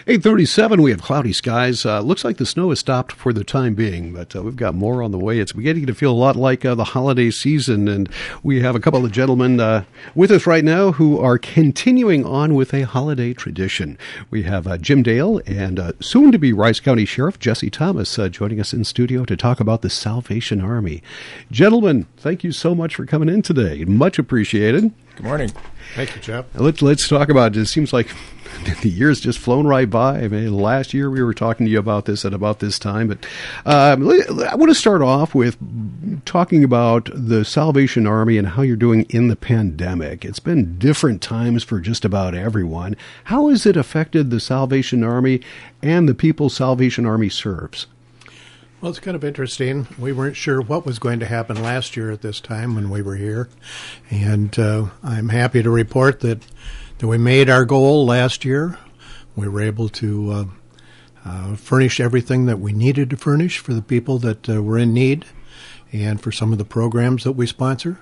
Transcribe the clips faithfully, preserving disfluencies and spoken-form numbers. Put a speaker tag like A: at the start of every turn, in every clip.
A: eight thirty-seven, we have cloudy skies. Uh, looks like the snow has stopped for the time being, but uh, we've got more on the way. It's beginning to feel a lot like uh, the holiday season, and we have a couple of gentlemen uh, with us right now who are continuing on with a holiday tradition. We have uh, Jim Dale and uh, soon-to-be Rice County Sheriff Jesse Thomas uh, joining us in studio to talk about the Salvation Army. Gentlemen, thank you so much for coming in today. Much appreciated.
B: Good morning.
C: Thank you, Jeff.
A: Let's, let's talk about it. It seems like the year's just flown right by. I mean, last year we were talking to you about this at about this time, but um, I want to start off with talking about the Salvation Army and how you're doing in the pandemic. It's been different times for just about everyone. How has it affected the Salvation Army and the people Salvation Army serves?
C: Well, it's kind of interesting. We weren't sure what was going to happen last year at this time when we were here, and uh, I'm happy to report that, that we made our goal last year. We were able to uh, uh, furnish everything that we needed to furnish for the people that uh, were in need and for some of the programs that we sponsor.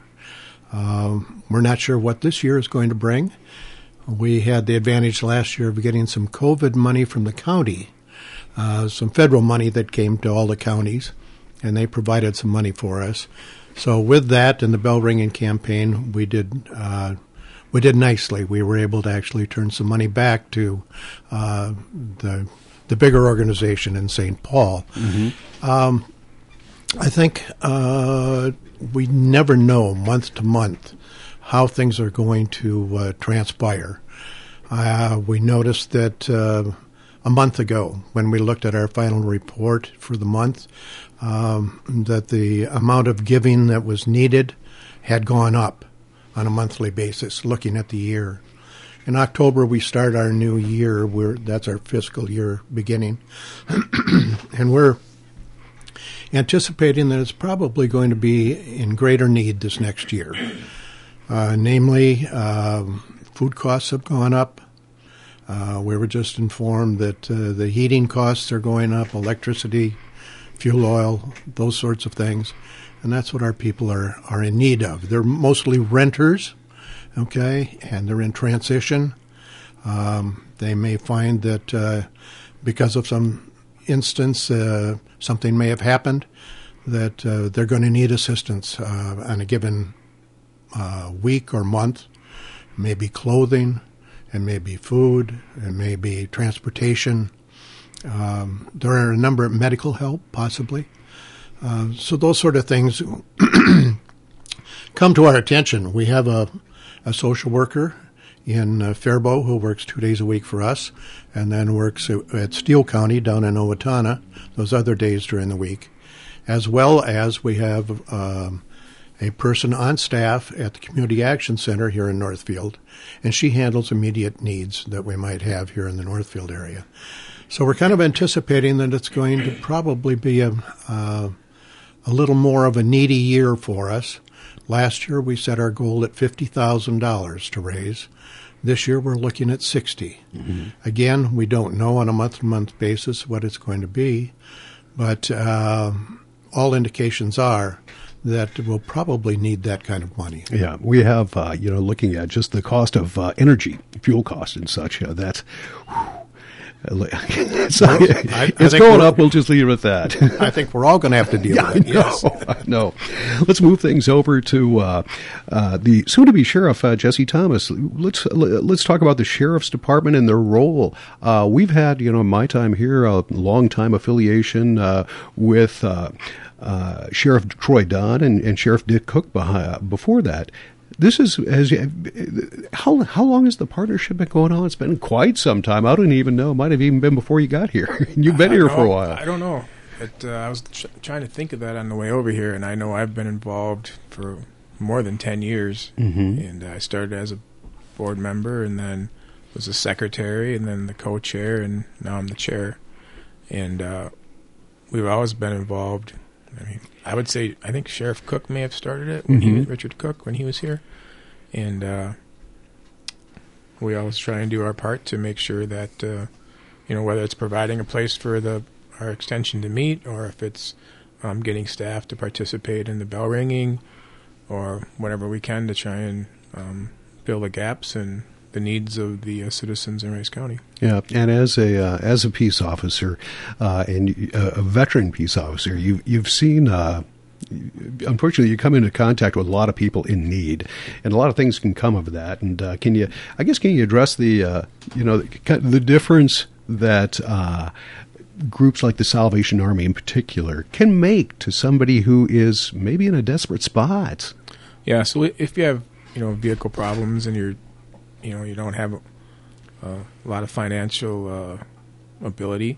C: Uh, we're not sure what this year is going to bring. We had the advantage last year of getting some COVID money from the county. Uh, some federal money that came to all the counties, and they provided some money for us. So with that and the bell ringing campaign, we did uh, we did nicely. We were able to actually turn some money back to uh, the the bigger organization in Saint Paul. Mm-hmm. Um, I think uh, we never know month to month how things are going to uh, transpire. Uh, we noticed that. Uh, A month ago, when we looked at our final report for the month, um, that the amount of giving that was needed had gone up on a monthly basis, looking at the year. In October, we start our new year. We're, that's our fiscal year beginning. And we're anticipating that it's probably going to be in greater need this next year. Uh, namely, uh, food costs have gone up. Uh, we were just informed that uh, the heating costs are going up, electricity, fuel oil, those sorts of things. And that's what our people are, are in need of. They're mostly renters, okay, and they're in transition. Um, they may find that uh, because of some instance, uh, something may have happened, that uh, they're going to need assistance uh, on a given uh, week or month, maybe clothing. It may be food, it may be transportation. Um, there are a number of medical help, possibly. Uh, so those sort of things come to our attention. We have a, a social worker in uh, Faribault who works two days a week for us and then works at Steele County down in Owatonna those other days during the week, as well as we have um, a person on staff at the Community Action Center here in Northfield, and she handles immediate needs that we might have here in the Northfield area. So we're kind of anticipating that it's going to probably be a, uh, a little more of a needy year for us. Last year we set our goal at fifty thousand dollars to raise. This year we're looking at sixty. Mm-hmm. Again, we don't know on a month-to-month basis what it's going to be, but uh, all indications are that we'll probably need that kind of money.
A: Yeah, we have, uh, you know, looking at just the cost of uh, energy, fuel costs and such, uh, that's, it's,
C: I,
A: it's
C: I
A: going up, we'll just leave it at that.
C: I think we're all going to have to deal
A: yeah,
C: with it, yes.
A: No, let's move things over to uh, uh, the soon-to-be Sheriff, uh, Jesse Thomas. Let's let's talk about the Sheriff's Department and their role. Uh, we've had, you know, in my time here, a long-time affiliation uh, with uh, Uh, Sheriff Troy Dunn and, and Sheriff Dick Cook behind, before that. This is has how how long has the partnership been going on? It's been quite some time. I don't even know. It might have even been before you got here. You've been here for a while.
B: I don't know. It, uh, I was ch- trying to think of that on the way over here, and I know I've been involved for more than ten years. Mm-hmm. And I started as a board member, and then was a secretary, and then the co-chair, and now I'm the chair. And uh, we've always been involved. I mean, I would say, I think Sheriff Cook may have started it, when mm-hmm. he was, Richard Cook, when he was here. And uh, we always try and do our part to make sure that, uh, you know, whether it's providing a place for the our extension to meet, or if it's um, getting staff to participate in the bell ringing, or whatever we can to try and um, fill the gaps and the needs of the uh, citizens in Rice County.
A: Yeah, and as a uh, as a peace officer uh, and uh, a veteran peace officer, you you've seen. Uh, Unfortunately, you come into contact with a lot of people in need, and a lot of things can come of that. And uh, can you, I guess, can you address the, uh, you know, the, the difference that uh, groups like the Salvation Army, in particular, can make to somebody who is maybe in a desperate spot?
B: Yeah. So if you have, you know, vehicle problems and you're, you know, you don't have a, a lot of financial uh, ability.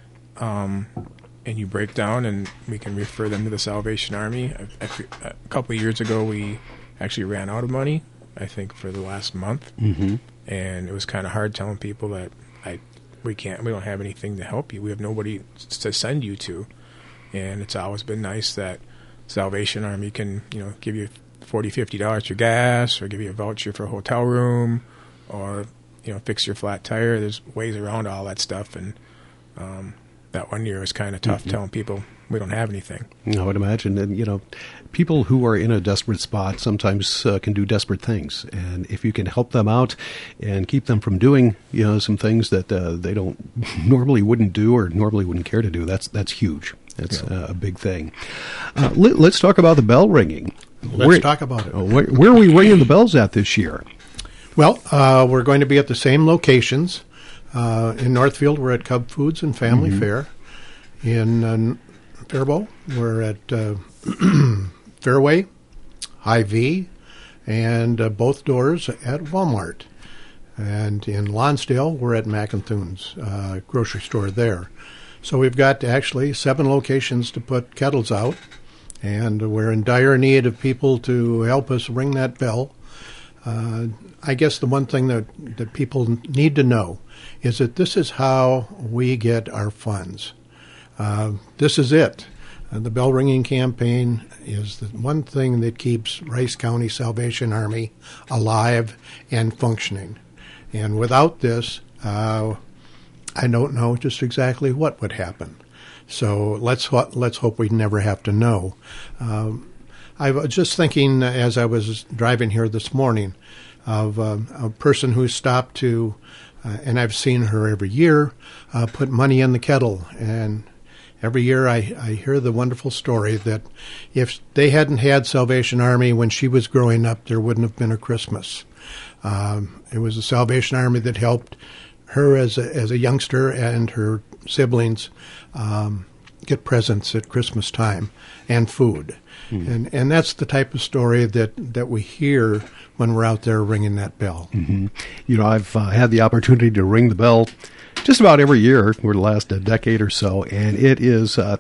B: Um, and you break down, and we can refer them to the Salvation Army. A, a, a couple of years ago, we actually ran out of money, I think, for the last month.
A: Mm-hmm.
B: And it was kind of hard telling people that I we can't, we don't have anything to help you. We have nobody to send you to. And it's always been nice that Salvation Army can, you know, give you forty dollars, fifty dollars for gas, or give you a voucher for a hotel room, or, you know, fix your flat tire. There's ways around all that stuff. And, um, that one year was kind of tough, mm-hmm. telling people we don't have anything.
A: I would imagine. And, you know, people who are in a desperate spot sometimes uh, can do desperate things. And if you can help them out and keep them from doing, you know, some things that uh, they don't normally wouldn't do or normally wouldn't care to do, that's that's huge. That's yeah. uh, a big thing. Uh, let, let's talk about the bell ringing.
C: Let's where,
A: talk
C: about it.
A: Where, where are we ringing the bells at this year?
C: Well, uh, we're going to be at the same locations. Uh, in Northfield, we're at Cub Foods and Family mm-hmm. Fare. In uh, Faribault, we're at uh, Fairway, Hy-Vee, and uh, both doors at Walmart. And in Lonsdale, we're at Macinthoon's uh, grocery store there. So we've got actually seven locations to put kettles out, and we're in dire need of people to help us ring that bell. Uh, I guess the one thing that, that people need to know is that this is how we get our funds. Uh, this is it. Uh, the bell ringing campaign is the one thing that keeps Rice County Salvation Army alive and functioning. And without this, uh, I don't know just exactly what would happen. So let's let's hope we never have to know. Um, I was just thinking as I was driving here this morning of uh, a person who stopped to, uh, and I've seen her every year, uh, put money in the kettle. And every year I, I hear the wonderful story that if they hadn't had Salvation Army when she was growing up, there wouldn't have been a Christmas. Um, it was the Salvation Army that helped her as a, as a youngster and her siblings um, get presents at Christmas time and food. Mm-hmm. And and that's the type of story that, that we hear when we're out there ringing that bell.
A: Mm-hmm. You know, I've uh, had the opportunity to ring the bell just about every year for the last uh, decade or so, and it is uh,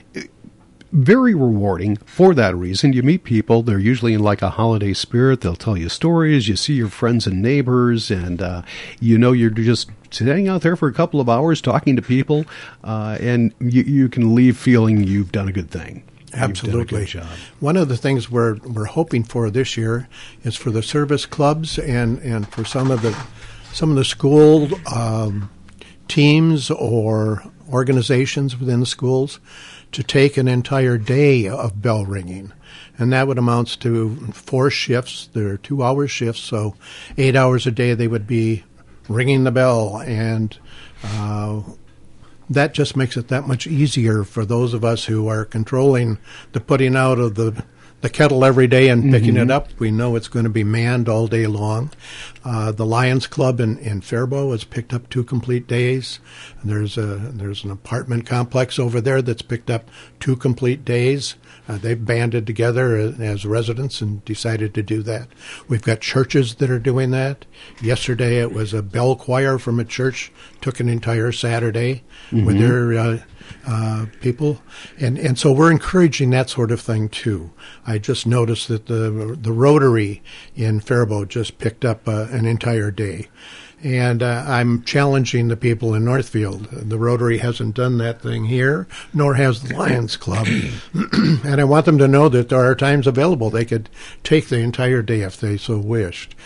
A: very rewarding for that reason. You meet people, they're usually in like a holiday spirit, they'll tell you stories, you see your friends and neighbors, and uh, you know you're just sitting out there for a couple of hours talking to people, uh, and you, you can leave feeling you've done a good thing.
C: Absolutely. One of the things we're we're hoping for this year is for the service clubs and, and for some of the some of the school um, teams or organizations within the schools to take an entire day of bell ringing. And that would amount to four shifts. There are two-hour shifts, so eight hours a day they would be ringing the bell. And uh, that just makes it that much easier for those of us who are controlling the putting out of the the kettle every day and picking mm-hmm. it up. We know it's going to be manned all day long. Uh, the Lions Club in, in Faribault has picked up two complete days. There's a there's an apartment complex over there that's picked up two complete days. Uh, they've banded together as, as residents and decided to do that. We've got churches that are doing that. Yesterday it was a bell choir from a church, took an entire Saturday mm-hmm. with their uh, uh, people. And, and so we're encouraging that sort of thing too. I just noticed that the the Rotary in Faribault just picked up uh, an entire day. And uh, I'm challenging the people in Northfield. The Rotary hasn't done that thing here, nor has the Lions Club. And I want them to know that there are times available. They could take the entire day if they so wished.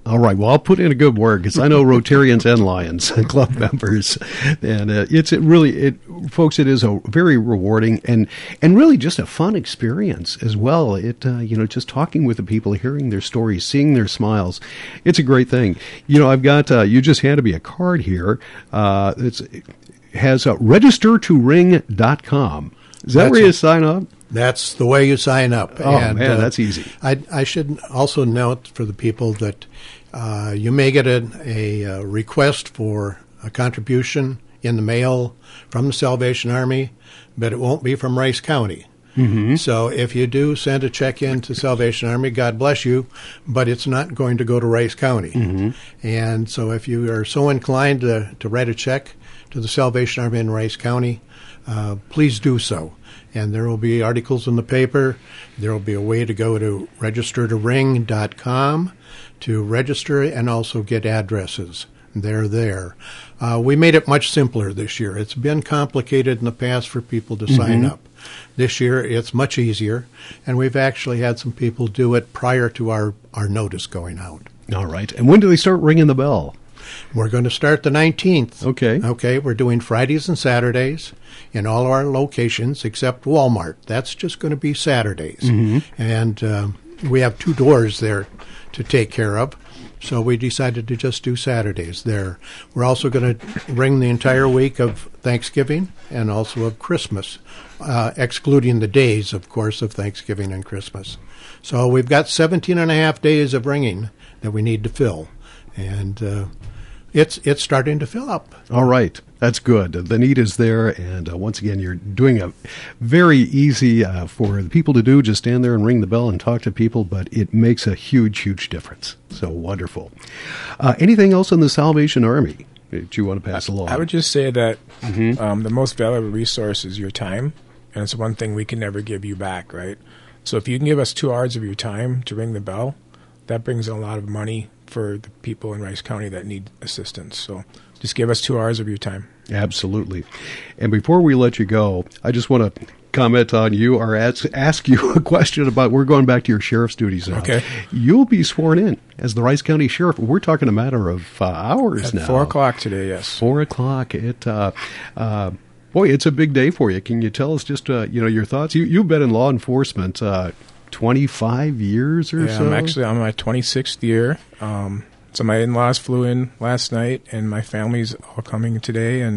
A: All right. Well, I'll put in a good word because I know Rotarians and Lions Club members, and uh, it's it really, it, folks. It is a very rewarding and and really just a fun experience as well. It uh, you know just talking with the people, hearing their stories, seeing their smiles. It's a great thing. You know, I've got uh, you just handed me a card here. Uh, it's it has uh, register to ring dot com. Is that
C: That's
A: where you
C: a-
A: sign up?
C: That's the way you sign up.
A: Oh, man, that's easy.
C: I, I should also note for the people that uh, you may get a, a, uh request for a contribution in the mail from the Salvation Army, but it won't be from Rice County. Mm-hmm. So if you do send a check in to Salvation Army, God bless you, but it's not going to go to Rice County. Mm-hmm. And so if you are so inclined to, to write a check to the Salvation Army in Rice County, uh, please do so. And there will be articles in the paper. There will be a way to go to register to ring dot com to register and also get addresses. They're there. Uh, we made it much simpler this year. It's been complicated in the past for people to mm-hmm. sign up. This year it's much easier, and we've actually had some people do it prior to our, our notice going out.
A: All right. And when do they start ringing the bell?
C: We're going to start the nineteenth.
A: Okay.
C: Okay, we're doing Fridays and Saturdays in all our locations except Walmart. That's just going to be Saturdays. Mm-hmm. And um, we have two doors there to take care of, so we decided to just do Saturdays there. We're also going to ring the entire week of Thanksgiving and also of Christmas, uh, excluding the days, of course, of Thanksgiving and Christmas. So we've got seventeen and a half days of ringing that we need to fill. And uh, it's it's starting to fill up.
A: All right. That's good. The need is there. And uh, once again, you're doing a very easy uh, for the people to do. Just stand there and ring the bell and talk to people. But it makes a huge, huge difference. So wonderful. Uh, anything else on the Salvation Army that you want to pass along?
B: I would just say that mm-hmm. um, the most valuable resource is your time. And it's one thing we can never give you back, right? So if you can give us two hours of your time to ring the bell, that brings in a lot of money for the people in Rice County that need assistance. So just give us two hours of your time.
A: Absolutely. And before we let you go, I just want to comment on you or ask, ask you a question about, we're going back to your sheriff's duties now.
B: Okay.
A: You'll be sworn in as the Rice County Sheriff. We're talking a matter of uh, hours
B: At
A: now.
B: four o'clock today, yes.
A: Four o'clock. It, uh, uh, boy, it's a big day for you. Can you tell us just, uh, you know, your thoughts? You, you've been in law enforcement uh, twenty-five years or
B: yeah,
A: so?
B: I'm actually on my twenty-sixth year. Um, so my in-laws flew in last night, and my family's all coming today. And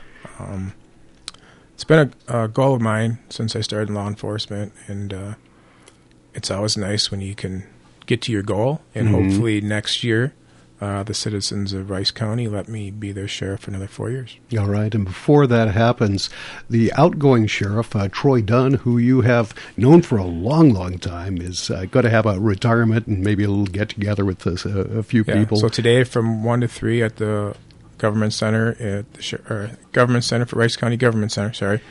B: um, it's been a, a goal of mine since I started in law enforcement. And uh, it's always nice when you can get to your goal. And mm-hmm. hopefully next year, uh, the citizens of Rice County let me be their sheriff for another four years.
A: All right. And before that happens, the outgoing sheriff, uh, Troy Dunn, who you have known for a long, long time, is uh, going to have a retirement and maybe a little get-together with us, uh, a few
B: yeah,
A: people.
B: So today from one to three at the Government Center, at the sh- or Government Center for Rice County Government Center, sorry,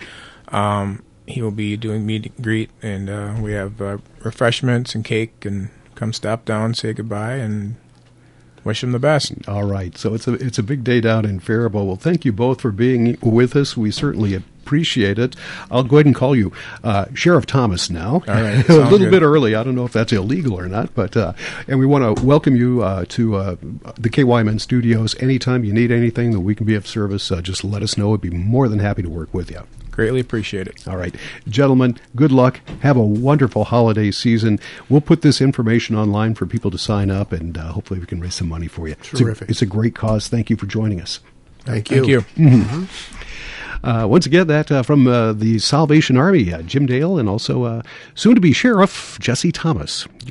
B: um, he will be doing meet and greet, and uh, we have uh, refreshments and cake, and come stop down, say goodbye, and wish him the best.
A: All right. So it's a it's a big day down in Faribault. Well, thank you both for being with us. We certainly appreciate it. I'll go ahead and call you uh, Sheriff Thomas now.
B: All right.
A: a little
B: good.
A: bit early. I don't know if that's illegal or not, but uh, and we want to welcome you uh, to uh, the K Y M N studios. Anytime you need anything that we can be of service, uh, just let us know. We'd be more than happy to work with you.
B: Greatly appreciate it.
A: All right. Gentlemen, good luck. Have a wonderful holiday season. We'll put this information online for people to sign up, and uh, hopefully we can raise some money for you.
C: Terrific.
A: It's a, it's a great cause. Thank you for joining us.
C: Thank you.
B: Thank you.
A: Mm-hmm. Uh, once again, that uh, from uh, the Salvation Army, uh, Jim Dale, and also uh, soon-to-be Sheriff Jesse Thomas.